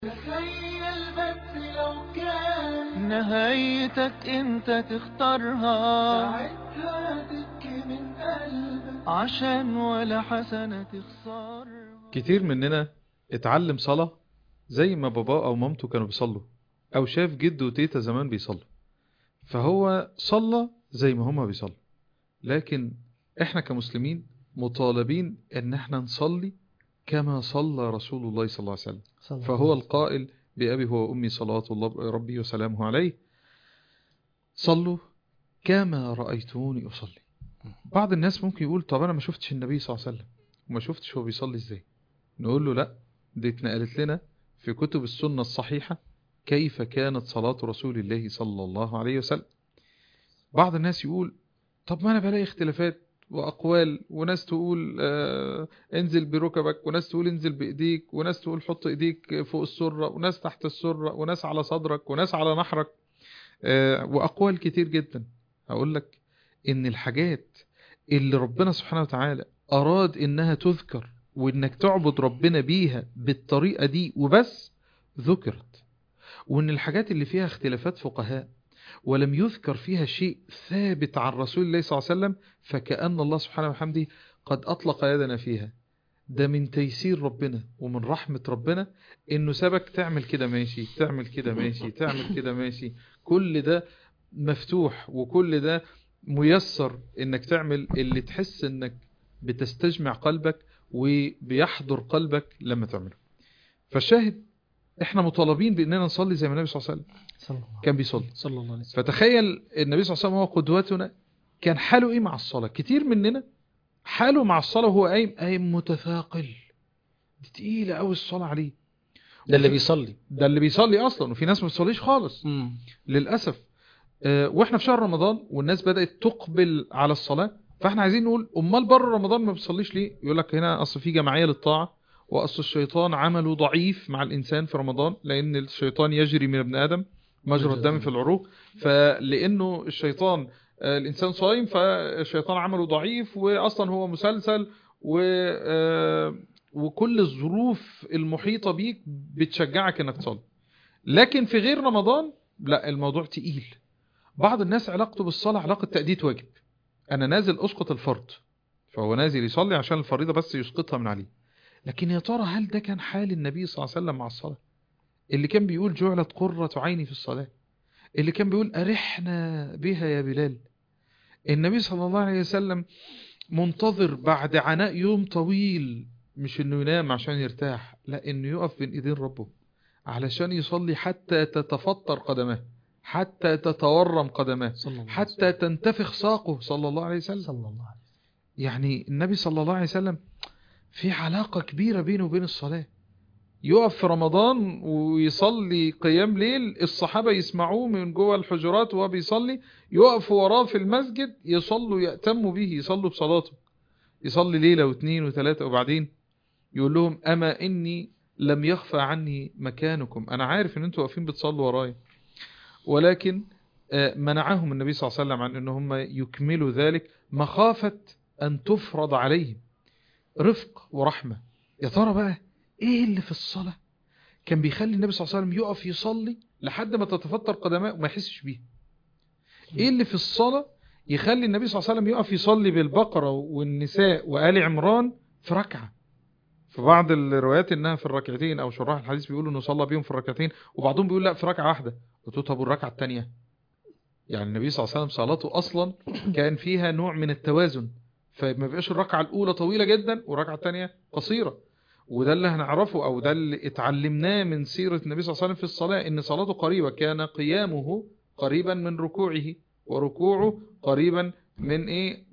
تخيل بس لو كان نهايتك انت تختارها، ساعتها تبكي من قلبك عشان ولا حسنة تخسرها. كتير مننا اتعلم صلاة زي ما باباه أو مامته كانوا بيصلوا، أو شاف جده وتيتا زمان بيصلوا، فهو صلى زي ما هما بيصلوا. لكن احنا كمسلمين مطالبين ان احنا نصلي كما صلى رسول الله صلى الله عليه وسلم، فهو القائل بأبي هو وأمي صلوات الله ربي وسلامه عليه: صلوا كما رأيتوني أصلي. بعض الناس ممكن يقول: طب أنا ما شفتش النبي صلى الله عليه وسلم وما شفتش هو بيصلي ازاي. نقول له: لا، دي اتنقلت لنا في كتب السنة الصحيحة كيف كانت صلاة رسول الله صلى الله عليه وسلم. بعض الناس يقول: طب ما أنا بلاقي اختلافات وأقوال، وناس تقول انزل بركبك، وناس تقول انزل بإيديك، وناس تقول حط إيديك فوق السرة، وناس تحت السرة، وناس على صدرك، وناس على نحرك، وأقوال كتير جدا. أقول لك إن الحاجات اللي ربنا سبحانه وتعالى أراد إنها تذكر وإنك تعبد ربنا بيها بالطريقة دي وبس ذكرت، وإن الحاجات اللي فيها اختلافات فقهاء ولم يذكر فيها شيء ثابت عن رسول الله صلى الله عليه وسلم فكأن الله سبحانه وحمده قد أطلق يدنا فيها. ده من تيسير ربنا ومن رحمة ربنا إنه سبك تعمل كده ماشي، تعمل كده ماشي، تعمل كده ماشي. كل ده مفتوح وكل ده ميسر إنك تعمل اللي تحس إنك بتستجمع قلبك وبيحضر قلبك لما تعمله. فالشاهد احنا مطالبين باننا نصلي زي ما النبي صلى الله عليه وسلم كان بيصلي صلى الله عليه وسلم. فتخيل النبي صلى الله عليه وسلم هو قدوتنا، كان حاله ايه مع الصلاة؟ كتير مننا حاله مع الصلاة وهو قايم متثاقل، دي تقيلة قوي الصلاة عليه. ده اللي بيصلي اصلا، وفي ناس ما بتصليش خالص للأسف. واحنا في شهر رمضان والناس بدأت تقبل على الصلاة، فاحنا عايزين نقول: امال بره رمضان ما بتصليش ليه؟ يقول لك هنا اصل في جمعية للطاعة، واصل الشيطان عمله ضعيف مع الانسان في رمضان، لان الشيطان يجري من ابن ادم مجرى الدم في العروق، فلانه الشيطان الانسان صايم فالشيطان عمله ضعيف، واصلا هو مسلسل وكل الظروف المحيطة بيك بتشجعك انك تصلي. لكن في غير رمضان لا، الموضوع تقيل. بعض الناس علاقته بالصلاة علاقة تأدية واجب، أنا نازل أسقط الفرض، فهو نازل يصلي عشان الفريضة بس يسقطها من عليه. لكن يا ترى هل ده كان حال النبي صلى الله عليه وسلم مع الصلاة؟ اللي كان بيقول: جعلت قرة عيني في الصلاة، اللي كان بيقول: أرحنا بها يا بلال. النبي صلى الله عليه وسلم منتظر بعد عناء يوم طويل، مش إنه ينام عشان يرتاح، لا، إنه يقف بين إيدين ربه علشان يصلي حتى تتفطر قدمه، حتى تتورم قدمه، حتى تنتفخ ساقه صلى الله عليه وسلم. يعني النبي صلى الله عليه وسلم في علاقة كبيرة بينه وبين الصلاة. يقف في رمضان ويصلي قيام ليل، الصحابة يسمعوه من جوه الحجرات وهو بيصلي، يقفوا وراه في المسجد يصلوا، يأتموا به، يصلوا بصلاته، يصلي ليلة واثنين وثلاثة، وبعدين يقول لهم: أما إني لم يخفى عني مكانكم، أنا عارف أن أنتوا واقفين بتصلوا ورايا، ولكن منعهم النبي صلى الله عليه وسلم عن أنهم يكملوا ذلك مخافة أن تفرض عليهم، رفق ورحمة. يا ترى بقى إيه اللي في الصلاة كان بيخلي النبي صلى الله عليه وسلم يقف يصلي لحد ما تتفطر قدماه وما يحسش بيه؟ إيه اللي في الصلاة يخلي النبي صلى الله عليه وسلم يقف يصلي بالبقرة والنساء وآل عمران في ركعة؟ في بعض الروايات انها في الركعتين، او شراح الحديث بيقولوا انه صلى بيهم في الركعتين، وبعضهم بيقول لا، في ركعه واحده. قلت له: طب الركعه الثانيه؟ يعني النبي صلى الله عليه وسلم صلاته اصلا كان فيها نوع من التوازن، فما بيبقاش الركعه الاولى طويله جدا والركعه الثانيه قصيره. وده اللي هنعرفه، او ده اللي اتعلمناه من سيره النبي صلى الله عليه وسلم في الصلاه، ان صلاته قريبه، كان قيامه قريبا من ركوعه، وركوعه قريبا من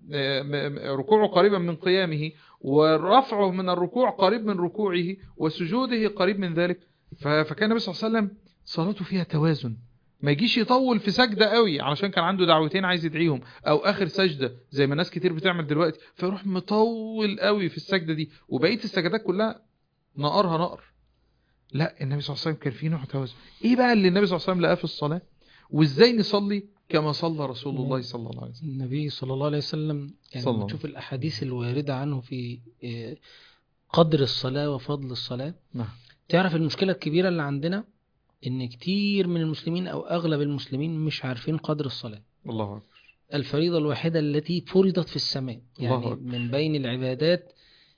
ركوعه قريبا من قيامه، ورفعه من الركوع قريب من ركوعه، وسجوده قريب من ذلك. فكان النبي صلى الله عليه وسلم صلاته فيها توازن، ما يجيش يطول في سجدة قوي علشان كان عنده دعوتين عايز يدعيهم، او اخر سجدة زي ما ناس كتير بتعمل دلوقتي، فيروح مطول قوي في السجدة دي وبقية السجدات كلها نقرها نقر. لا، النبي صلى الله عليه وسلم كان فيه نوع توازن. ايه بقى اللي النبي صلى الله عليه وسلم لقاه في الصلاة؟ وازاي نصلي كما صلى رسول الله صلى الله عليه وسلم؟ النبي صلى الله عليه وسلم يعني تشوف الأحاديث الواردة عنه في قدر الصلاة وفضل الصلاة. نعم. تعرف المشكلة الكبيرة اللي عندنا ان كتير من المسلمين او اغلب المسلمين مش عارفين قدر الصلاة. الله أكبر. الفريضة الوحيدة التي فرضت في السماء، يعني الله أكبر. من بين العبادات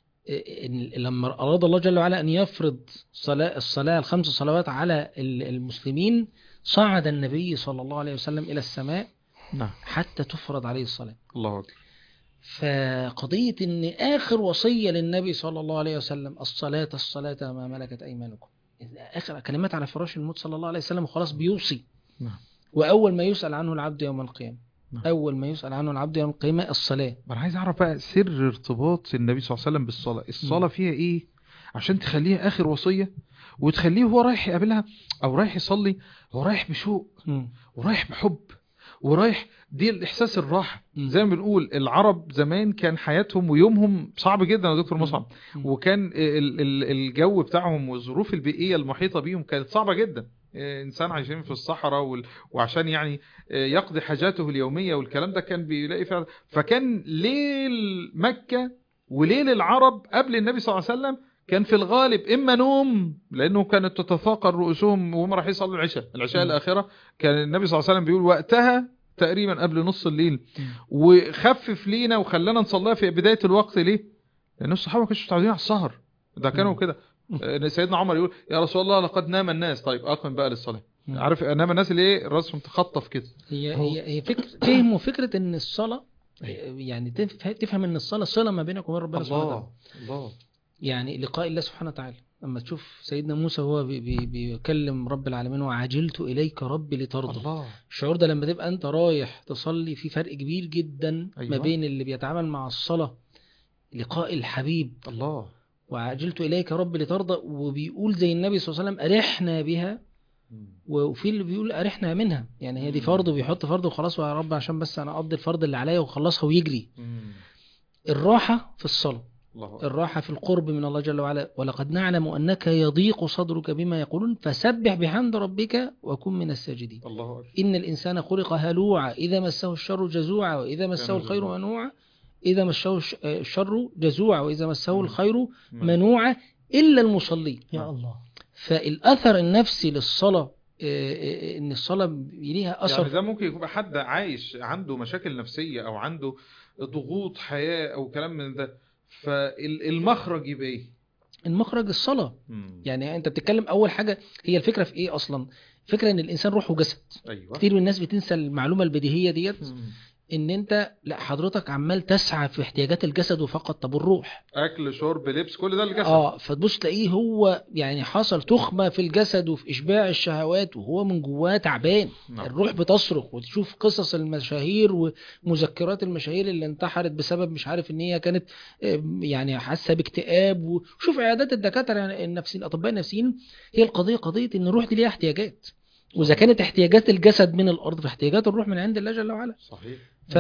لما أراد الله جل وعلا أن يفرض الصلاة الخمس صلوات على المسلمين، صعد النبي صلى الله عليه وسلم إلى السماء نعم. حتى تفرض عليه الصلاة. الله أكبر. فقضية أن آخر وصية للنبي صلى الله عليه وسلم الصلاة الصلاة ما ملكت أيمانكم، آخر كلمات على فراش الموت صلى الله عليه وسلم وخلاص بيوصي. نعم. وأول ما يسأل عنه العبد يوم القيامة، نعم. أول ما يسأل عنه العبد يوم القيامة الصلاة. أنا عايز أعرف بقى سر ارتباط النبي صلى الله عليه وسلم بالصلاة. الصلاة فيها إيه عشان تخليها آخر وصية، وتخليه هو رايح يقابلها أو رايح يصلي هو رايح بشوق ورايح بحب ورايح دي الإحساس الراحة. زي ما بنقول العرب زمان كان حياتهم ويومهم صعب جدا يا دكتور مصعب، وكان الجو بتاعهم والظروف البيئية المحيطة بيهم كانت صعبة جدا. إنسان عايشين في الصحراء وعشان يعني يقضي حاجاته اليومية والكلام ده كان بيلاقي فعلا. فكان ليل مكة وليل العرب قبل النبي صلى الله عليه وسلم كان في الغالب إما نوم، لأنه كانت تتثاقل رؤوسهم وهم رايحين يصلوا العشاء الآخرة. كان النبي صلى الله عليه وسلم بيقول وقتها تقريبا قبل نص الليل، وخفف لينا وخلانا نصليها في بداية الوقت. ليه؟ لأن الصحابة كانوا متعودين على السهر، ده كانوا كده. سيدنا عمر يقول يا رسول الله لقد نام الناس، طيب أقم بقى للصلاة. عارف نام الناس اللي ايه راسهم تخطف كده. هي فكرة فهم وفكرة ان الصلاة يعني تفهم ان الصلاة صلة ما بينك وبين ربنا سبحانه وتعالى. الله. يعني لقاء الله سبحانه وتعالى. لما تشوف سيدنا موسى هو بيكلم رب العالمين وعجلت إليك ربي لترضى. الله. الشعور ده لما تبقى أنت رايح تصلي في فرق كبير جدا. أيوة. ما بين اللي بيتعامل مع الصلاة لقاء الحبيب الله وعجلت إليك ربي لترضى، وبيقول زي النبي صلى الله عليه وسلم أرحنا بها، وفي اللي بيقول أرحنا منها. يعني هي دي فرض وبيحط فرض وخلاص يا رب عشان بس أنا أقضي الفرض اللي عليا وخلصها ويجري. الراحة في الصلاة، الراحة في القرب من الله جل وعلا. ولقد نعلم أنك يضيق صدرك بما يقولون فسبح بحمد ربك وكن من الساجدين. الله. إن الإنسان خلق هلوعا إذا مسه الشر جزوعا وإذا مسه الخير منوعا، إذا مسه الشر جزوعا وإذا مسه الخير منوعا إلا المصلين. يا الله. فالأثر النفسي للصلاة إن الصلاة ليها أثر. يعني ده ممكن يكون حد عايش عنده مشاكل نفسية أو عنده ضغوط حياة أو كلام من ده، فالمخرج يبقى ايه؟ المخرج الصلاة. يعني انت بتتكلم اول حاجة هي الفكرة في ايه اصلا؟ فكرة ان الانسان روح وجسد. أيوة. كتير من الناس بتنسى المعلومة البديهية ديت. ان انت لا حضرتك عمال تسعى في احتياجات الجسد وفقط. طب الروح اكل شرب لبس كل ده الجسد. فتبص تلاقيه هو يعني حصل تخمة في الجسد وفي اشباع الشهوات وهو من جواه تعبان. الروح بتصرخ. وتشوف قصص المشاهير ومذكرات المشاهير اللي انتحرت بسبب مش عارف ان هي كانت يعني حاسه باكتئاب. وشوف عيادات الدكاتره النفسيين الاطباء النفسيين. هي القضيه قضيه ان الروح دي ليها احتياجات، واذا كانت احتياجات الجسد من الارض فاحتياجات الروح من عند الله جل وعلا. صحيح.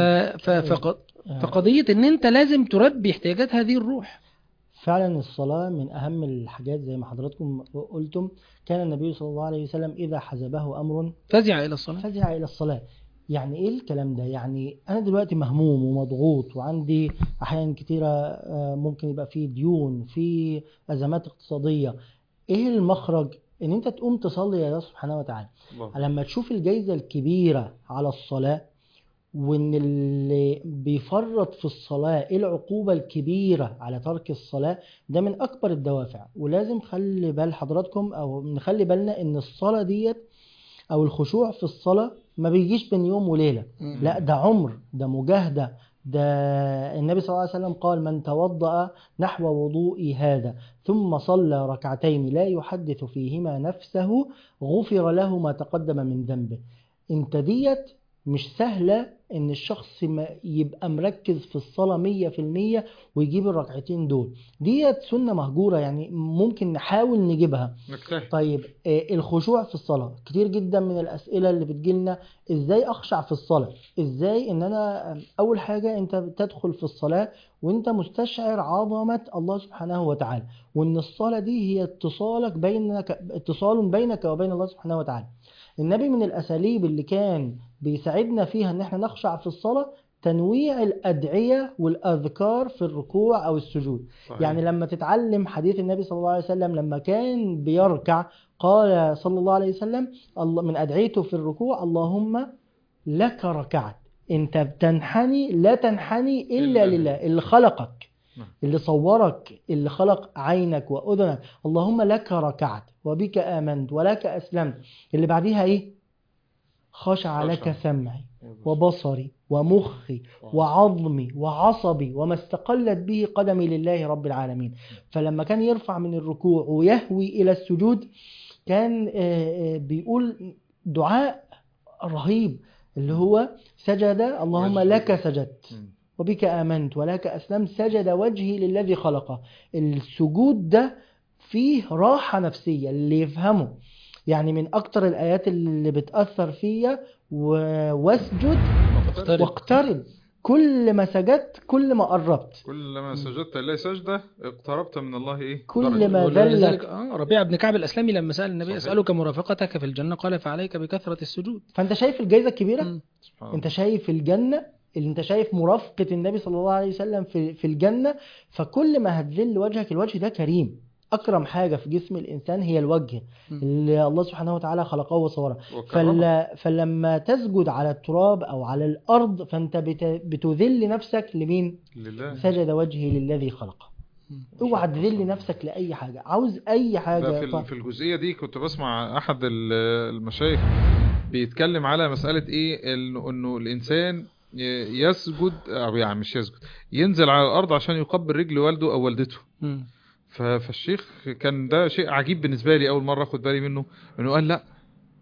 فقضية ان انت لازم تربي احتياجات هذه الروح. فعلا الصلاة من اهم الحاجات زي ما حضراتكم قلتم. كان النبي صلى الله عليه وسلم اذا حزبه امر فزع الى الصلاة. يعني ايه الكلام ده؟ يعني انا دلوقتي مهموم ومضغوط وعندي احيان كتيرة ممكن يبقى في ديون، في ازمات اقتصادية. ايه المخرج؟ ان انت تقوم تصلي يا الله سبحانه وتعالى. لما تشوف الجائزة الكبيرة على الصلاة، وان اللي بيفرط في الصلاة العقوبة الكبيرة على ترك الصلاة، ده من اكبر الدوافع. ولازم خلي بال حضراتكم او نخلي بالنا ان الصلاة ديت او الخشوع في الصلاة ما بيجيش بين يوم وليلة. لا ده عمر، ده مجاهدة. ده النبي صلى الله عليه وسلم قال من توضأ نحو وضوئي هذا ثم صلى ركعتين لا يحدث فيهما نفسه غفر له ما تقدم من ذنبه. انت ديت مش سهلة ان الشخص يبقى مركز في الصلاة 100% ويجيب الركعتين دول. ديت سنة مهجورة، يعني ممكن نحاول نجيبها. طيب الخشوع في الصلاة كتير جدا من الاسئلة اللي بتجيلنا. ازاي اخشع في الصلاة؟ ازاي ان انا اول حاجة انت تدخل في الصلاة وانت مستشعر عظمة الله سبحانه وتعالى، وان الصلاة دي هي اتصال بينك وبين الله سبحانه وتعالى. النبي من الأساليب اللي كان بيساعدنا فيها ان احنا نخشع في الصلاة تنويع الأدعية والأذكار في الركوع أو السجود. صحيح. يعني لما تتعلم حديث النبي صلى الله عليه وسلم لما كان بيركع قال صلى الله عليه وسلم من أدعيته في الركوع اللهم لك ركعت، انت بتنحني لا تنحني إلا لله اللي خلقك، اللي صورك، اللي خلق عينك وأذنك. اللهم لك ركعت وبك آمنت ولك أسلمت. اللي بعديها إيه؟ خشع لك سمعي وبصري ومخي وعظمي وعصبي وما استقلت به قدمي لله رب العالمين. فلما كان يرفع من الركوع ويهوي إلى السجود كان بيقول دعاء رهيب اللي هو سجد اللهم لك سجدت وبك آمنت ولك أسلمت سجد وجهي للذي خلقه. السجود ده فيه راحة نفسية اللي يفهمه، يعني من أكتر الآيات اللي بتأثر فيا واسجد واقترب. كل ما سجدت كل ما قربت، كل ما سجدت إليه سجدة اقتربت من الله إيه؟ كل ما ذلك ربيع بن كعب الأسلمي لما سأل النبي صحيح. أسألك مرافقتك في الجنة قال فعليك بكثرة السجود. فأنت شايف الجائزة الكبيرة، أنت شايف الجنة اللي انت شايف مرافقة النبي صلى الله عليه وسلم في الجنة. فكل ما هتذل وجهك، الوجه ده كريم، أكرم حاجة في جسم الإنسان هي الوجه اللي الله سبحانه وتعالى خلقه وصوره. فلما تسجد على التراب أو على الأرض فأنت بتذل نفسك لمين؟ لله. سجد وجهي للذي خلقه. اوعى تذل نفسك لأي حاجة، عاوز أي حاجة. في الجزئية دي كنت بسمع أحد المشايخ بيتكلم على مسألة إيه، إنه الإنسان يسجد أو يعني مش يسجد، ينزل على الأرض عشان يقبل رجل والده أو والدته. فالشيخ كان ده شيء عجيب بالنسبة لي، أول مرة أخد بالي منه، إنه قال لا،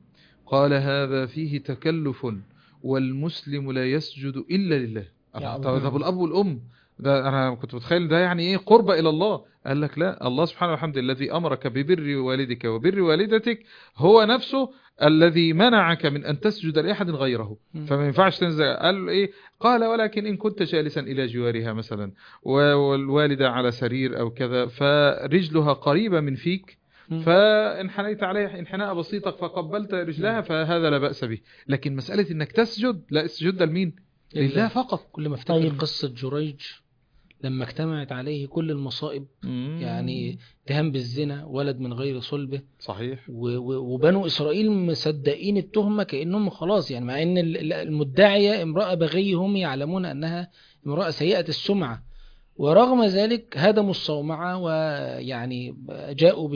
قال هذا فيه تكلف والمسلم لا يسجد إلا لله. طب الأب والأم ده أنا كنت متخيل ده يعني إيه قربة إلى الله. قال لك لا، الله سبحانه وحمده الذي أمرك ببر والدك وبر والدتك هو نفسه الذي منعك من أن تسجد لأحد غيره، فما ينفعش تنزل. قال إيه؟ قال ولكن إن كنت جالسا إلى جوارها مثلا والوالدة على سرير أو كذا فرجلها قريبة من فيك فانحنيت عليها انحناء بسيطة فقبلت رجلها فهذا لا بأس به. لكن مسألة إنك تسجد، لا، السجود ده لمين؟ لله فقط. كل ما افتكر قصة جريج لما اجتمعت عليه كل المصائب، يعني اتهام بالزنا، ولد من غير صلبه، صحيح، وبنو إسرائيل مصدقين التهمة كأنهم خلاص، يعني مع ان المدعية امرأة بغي هم يعلمون أنها امرأة سيئة السمعة، ورغم ذلك هدموا الصومعة ويعني جاءوا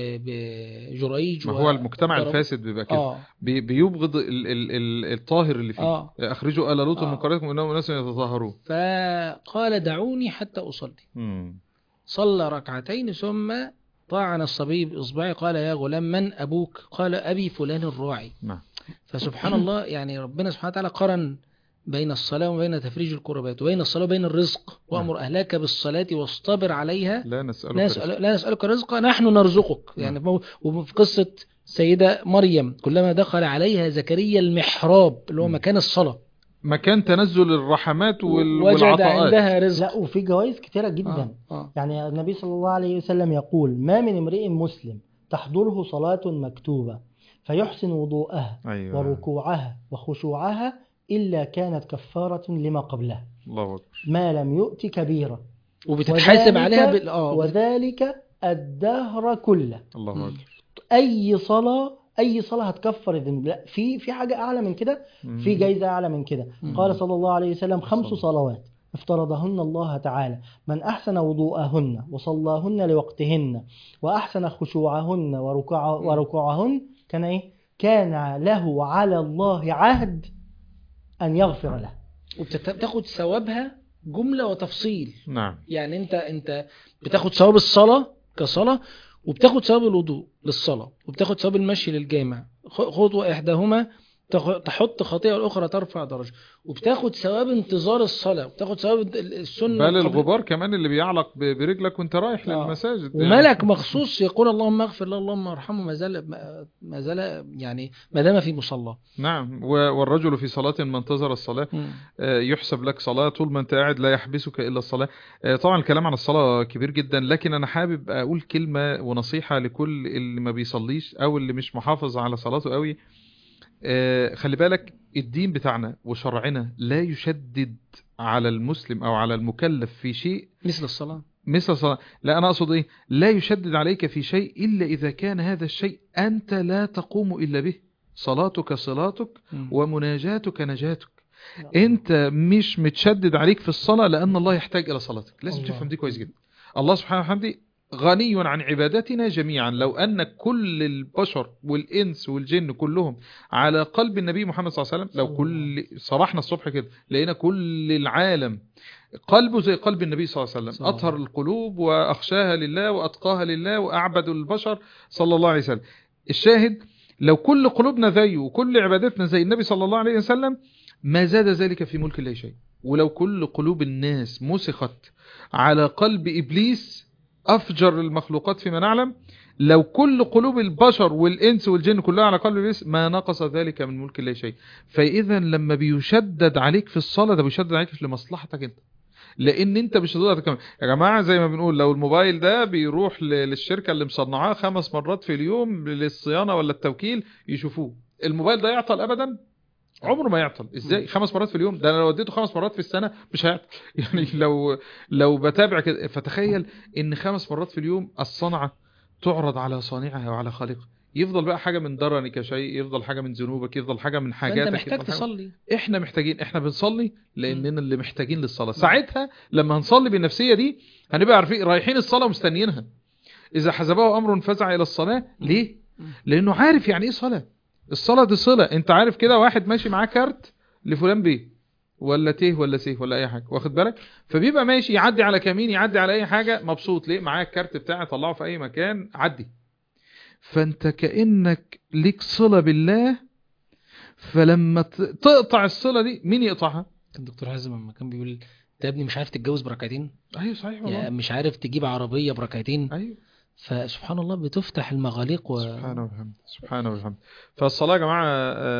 بجريج. ما هو المجتمع الفاسد بيبقى كده، بيبغض الطاهر اللي فيه. أخرجوا آل لوط من قريتكم إنهم أناس يتطهرون. فقال دعوني حتى أصلي. صلى ركعتين ثم طعن الصبي بإصبعه قال يا غلام من أبوك؟ قال أبي فلان الراعي. فسبحان الله، يعني ربنا سبحانه وتعالى قرن بين الصلاة وبين تفريج الكربات، وبين الصلاة وبين الرزق. وأمر أهلك بالصلاة واصطبر عليها لا نسألك رزقا نحن نرزقك. يعني وفي قصة سيدة مريم كلما دخل عليها زكريا المحراب اللي هو مكان الصلاة، مكان تنزل الرحمات وجد عندها رزق. لا، وفي جوائز كتيرة جدا. يعني النبي صلى الله عليه وسلم يقول ما من امرئ مسلم تحضره صلاة مكتوبة فيحسن وضوءها وركوعها وخشوعها إلا كانت كفارة لما قبلها. الله أكبر. ما لم يؤت كبيرة وبتتحاسب عليها وذلك الدهر كله. الله أكبر. أي صلاة هتكفر الذنوب. لا، في حاجة أعلى من كده، في جايزة أعلى من كده. قال صلى الله عليه وسلم 5 صلوات افترضهن الله تعالى من أحسن وضوءهن وصلاهن لوقتهن وأحسن خشوعهن وركوعهن كان إيه؟ كان له على الله عهد أن يغفر له. وبتاخد ثوابها جملة وتفصيل. نعم. يعني انت بتاخد ثواب الصلاة كصلاة، وبتاخد ثواب الوضوء للصلاة، وبتاخد ثواب المشي للجامع، خطوة إحداهما تحط خطيئة الأخرى ترفع درجة، وبتاخد ثواب انتظار الصلاة، وبتاخد ثواب السنة، بل الغبار كمان اللي بيعلق برجلك وانت رايح للمساجد، وملك مخصوص يقول اللهم اغفر له اللهم ارحمه ما زال يعني ما دام في مصلى. نعم. والرجل في صلاة ما انتظر الصلاة يحسب لك صلاة طول ما انت قاعد لا يحبسك إلا الصلاة. طبعا الكلام عن الصلاة كبير جدا، لكن أنا حابب أقول كلمة ونصيحة لكل اللي ما بيصليش أو اللي مش محافظ على صلاته قوي. خلي بالك الدين بتاعنا وشرعنا لا يشدد على المسلم او على المكلف في شيء مثل الصلاة. مثل الصلاة. لا انا اقصد ايه، لا يشدد عليك في شيء الا اذا كان هذا الشيء انت لا تقوم الا به. صلاتك صلاتك ومناجاتك نجاتك. انت مش متشدد عليك في الصلاة لان الله يحتاج الى صلاتك. لازم تفهم دي كويس جدا. الله سبحانه وتعالى غني عن عبادتنا جميعا. لو ان كل البشر والانس والجن كلهم على قلب النبي محمد صلى الله عليه وسلم، لو كل صباحنا الصبح كده لقينا كل العالم قلبه زي قلب النبي صلى الله عليه وسلم، اطهر القلوب واخشاها لله واتقاها لله واعبد البشر صلى الله عليه وسلم. الشاهد لو كل قلوبنا زيه وكل عبادتنا زي النبي صلى الله عليه وسلم ما زاد ذلك في ملك الله شيء. ولو كل قلوب الناس مسخت على قلب إبليس أفجر المخلوقات فيما نعلم، لو كل قلوب البشر والإنس والجن كلها على قلب إبليس ما نقص ذلك من ملك الله شيء. فإذا لما بيشدد عليك في الصلاة ده بيشدد عليك لمصلحتك انت، لان انت مش هتقدر تكمل. يا جماعه زي ما بنقول لو الموبايل ده بيروح للشركه اللي مصنعاه 5 مرات في اليوم للصيانه ولا التوكيل يشوفوه، الموبايل ده يعطل ابدا؟ عمره ما يعطل. ازاي 5 مرات في اليوم؟ ده انا لو اديته 5 مرات في السنه مش هيعطل. يعني لو بتابع كده، فتخيل ان 5 مرات في اليوم الصنعه تعرض على صانعها وعلى خالقها، يفضل بقى حاجه من درنك شيء، يفضل حاجه من ذنوبك، يفضل حاجه من حاجاتك. فانت محتاج تصلي. احنا محتاجين، احنا بنصلي لاننا اللي محتاجين للصلاه. ساعتها لما هنصلي بالنفسيه دي هنبقى عارفين رايحين الصلاه ومستنيينها. اذا حسبه امر فزع الى الصلاه. ليه؟ لانه عارف يعني ايه صلاه. الصلاه دي صله. انت عارف كده واحد ماشي معاه كارت لفلان بيه ولا تيه ولا سيه ولا اي حاجه، واخد بالك؟ فبيبقى ماشي يعدي على كمين، يعدي على اي حاجه، مبسوط. ليه؟ معايا الكارت بتاعي، طلعه في اي مكان، عدي. فانت كأنك ليك صلة بالله. فلما تقطع الصلة دي، مين يقطعها؟ الدكتور حازم لما كان بيقول انت يا ابني مش عارف تتجوز بركعتين، ايوه صحيح والله، يا مش عارف تجيب عربية بركعتين. ايوه. فسبحان الله بتفتح المغاليق سبحانه وبحمده، سبحانه وبحمده. فالصلاة يا جماعة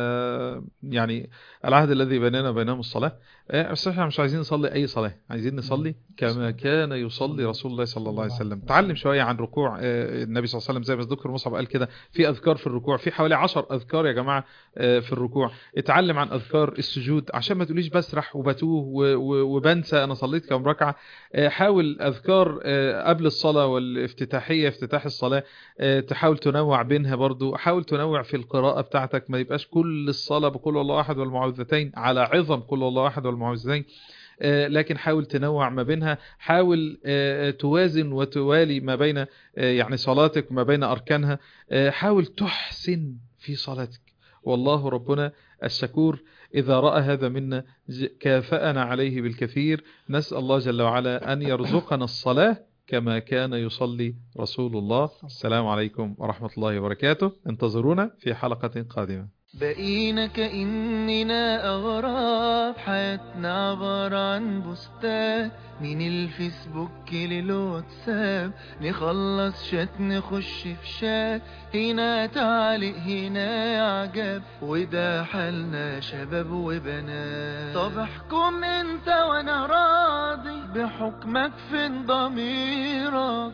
يعني العهد الذي بيننا وبينهم الصلاة. بس احنا مش عايزين نصلي أي صلاة، عايزين نصلي كما كان يصلي رسول الله صلى الله عليه وسلم. تعلم شوية عن ركوع النبي صلى الله عليه وسلم. زي ما الدكتور مصعب قال كده، في أذكار في الركوع، في حوالي 10 أذكار يا جماعة في الركوع. اتعلم عن أذكار السجود عشان ما تقوليش بسرح وبتوه وبنسى أنا صليت كم ركعة. حاول أذكار قبل الصلاة والافتتاحية، افتتاح الصلاة، تحاول تنوع بينها برضو. حاول تنوع في القراءة بتاعتك، ما يبقاش كل الصلاة بقول الله أحد والمعوذتين على عظم قل الله أحد والمعوذتين، لكن حاول تنوع ما بينها. حاول توازن وتوالي ما بين يعني صلاتك ما بين أركانها. حاول تحسن في صلاتك. والله ربنا الشكور إذا رأى هذا منا كافأنا عليه بالكثير. نسأل الله جل وعلا أن يرزقنا الصلاة كما كان يصلي رسول الله. السلام عليكم ورحمة الله وبركاته. انتظرونا في حلقة قادمة. بقينا كأننا أغراب، حياتنا عبارة عن بوستات من الفيسبوك للواتساب، نخلص شات نخش في شات، هنا تعليق هنا إعجاب، وده حالنا شباب وبنات. طب احكم انت وانا راضي، بحكمك فين ضميرك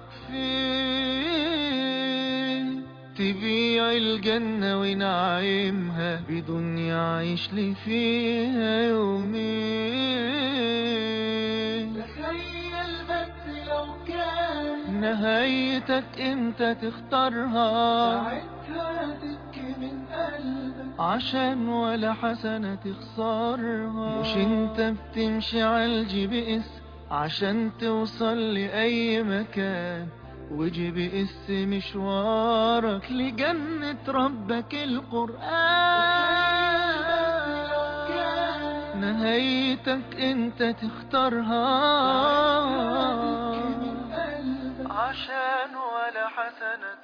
فين؟ تبيع الجنة ونعيمها بدنيا عيش لي فيها يومين. تخيل بس لو كان نهايتك انت تختارها، ساعتها تبكي من قلبك عشان ولا حسنة تخسرها. مش انت بتمشي عالجي بإس عشان توصل لأي مكان، وجي بقس مشوارك لجنة ربك القرآن. نهايتك انت تختارها عشان ولا حسنة